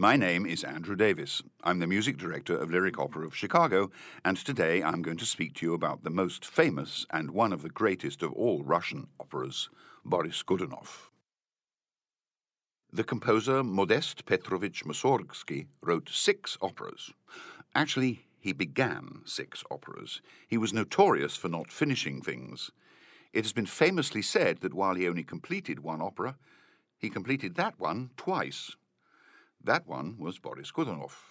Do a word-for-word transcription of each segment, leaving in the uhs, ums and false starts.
My name is Andrew Davis. I'm the music director of Lyric Opera of Chicago, and today I'm going to speak to you about the most famous and one of the greatest of all Russian operas, Boris Godunov. The composer Modest Petrovich Mussorgsky wrote six operas. Actually, he began six operas. He was notorious for not finishing things. It has been famously said that while he only completed one opera, he completed that one twice. That one was Boris Godunov.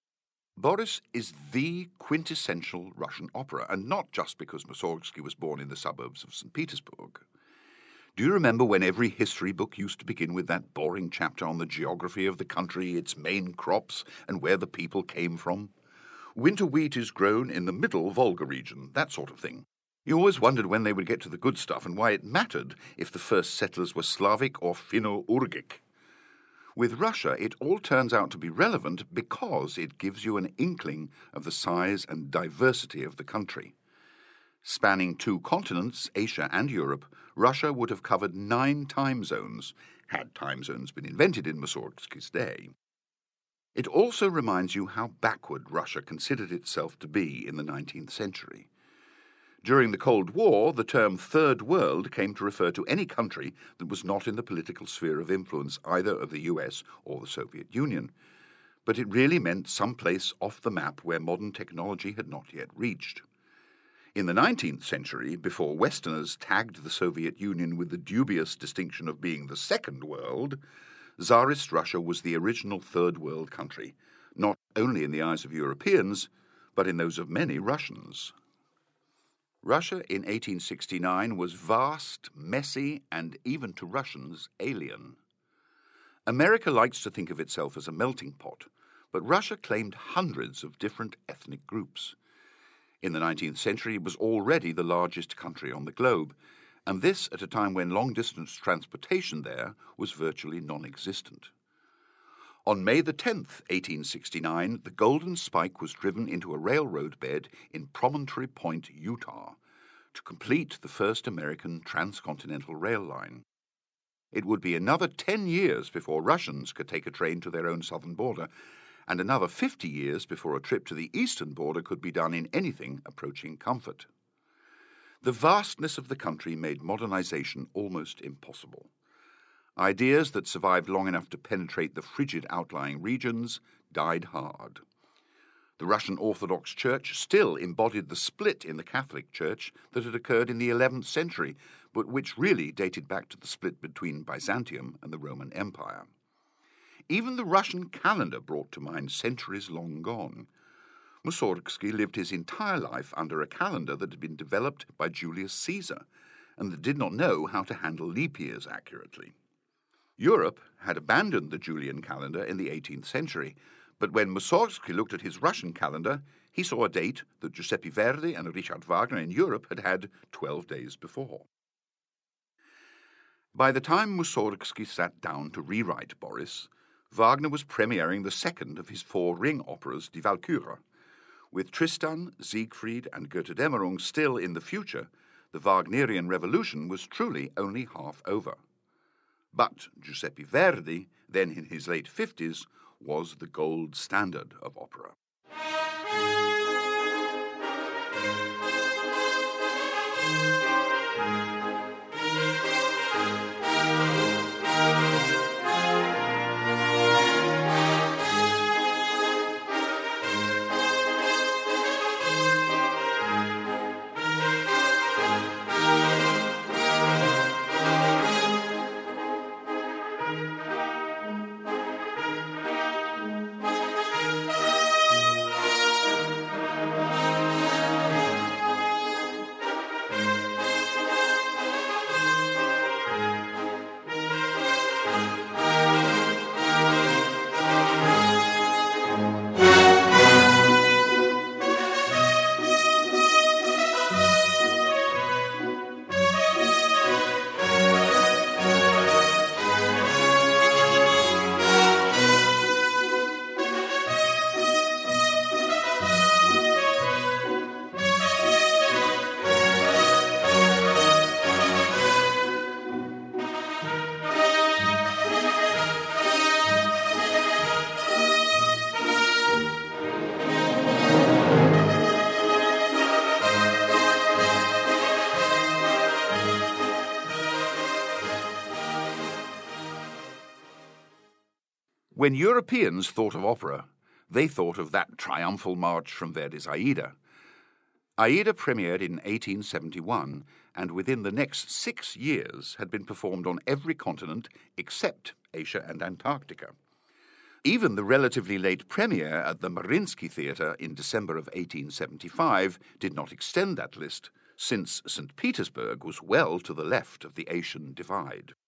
Boris is the quintessential Russian opera, and not just because Mussorgsky was born in the suburbs of Saint Petersburg. Do you remember when every history book used to begin with that boring chapter on the geography of the country, its main crops, and where the people came from? Winter wheat is grown in the middle Volga region, that sort of thing. You always wondered when they would get to the good stuff and why it mattered if the first settlers were Slavic or Finno-Ugric. With Russia, it all turns out to be relevant because it gives you an inkling of the size and diversity of the country. Spanning two continents, Asia and Europe, Russia would have covered nine time zones, had time zones been invented in Mussorgsky's day. It also reminds you how backward Russia considered itself to be in the nineteenth century. During the Cold War, the term Third World came to refer to any country that was not in the political sphere of influence either of the U S or the Soviet Union. But it really meant some place off the map where modern technology had not yet reached. In the nineteenth century, before Westerners tagged the Soviet Union with the dubious distinction of being the Second World, Tsarist Russia was the original Third World country, not only in the eyes of Europeans, but in those of many Russians. Russia in eighteen sixty-nine was vast, messy, and even to Russians, alien. America likes to think of itself as a melting pot, but Russia claimed hundreds of different ethnic groups. In the nineteenth century, it was already the largest country on the globe, and this at a time when long-distance transportation there was virtually non-existent. On May the tenth, eighteen sixty-nine, the Golden Spike was driven into a railroad bed in Promontory Point, Utah, to complete the first American transcontinental rail line. It would be another ten years before Russians could take a train to their own southern border, and another fifty years before a trip to the eastern border could be done in anything approaching comfort. The vastness of the country made modernization almost impossible. Ideas that survived long enough to penetrate the frigid outlying regions died hard. The Russian Orthodox Church still embodied the split in the Catholic Church that had occurred in the eleventh century, but which really dated back to the split between Byzantium and the Roman Empire. Even the Russian calendar brought to mind centuries long gone. Mussorgsky lived his entire life under a calendar that had been developed by Julius Caesar, and that did not know how to handle leap years accurately. Europe had abandoned the Julian calendar in the eighteenth century, but when Mussorgsky looked at his Russian calendar, he saw a date that Giuseppe Verdi and Richard Wagner in Europe had had twelve days before. By the time Mussorgsky sat down to rewrite Boris, Wagner was premiering the second of his four ring operas, Die Walküre. With Tristan, Siegfried, and Götterdämmerung still in the future, the Wagnerian revolution was truly only half over. But Giuseppe Verdi, then in his late fifties, was the gold standard of opera. When Europeans thought of opera, they thought of that triumphal march from Verdi's Aida. Aida premiered in eighteen seventy-one and within the next six years had been performed on every continent except Asia and Antarctica. Even the relatively late premiere at the Mariinsky Theatre in December of eighteen seventy-five did not extend that list, since Saint Petersburg was well to the left of the Asian divide.